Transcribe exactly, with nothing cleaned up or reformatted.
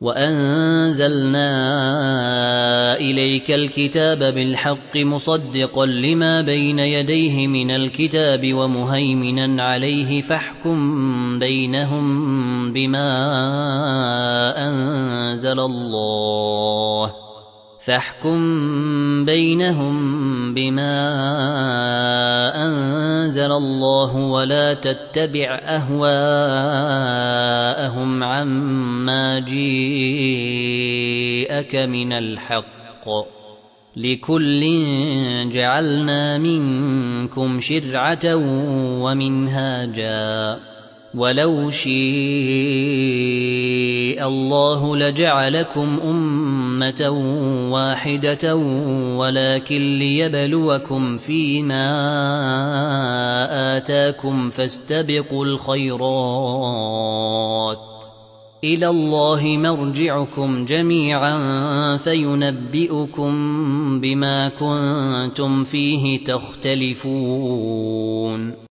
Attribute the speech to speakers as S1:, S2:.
S1: وأنزلنا إليك الكتاب بالحق مصدقا لما بين يديه من الكتاب ومهيمنا عليه فاحكم بينهم بما أنزل الله فاحكم بينهم بما أنزل الله ولا تتبع أهواءهم عما جيءك من الحق لكل جعلنا منكم شرعة ومنهاجا ولو شيء الله لجعلكم أمة واحدة ولكن ليبلوكم فيما آتاكم فاستبقوا الخيرات إلى الله مرجعكم جميعا فينبئكم بما كنتم فيه تختلفون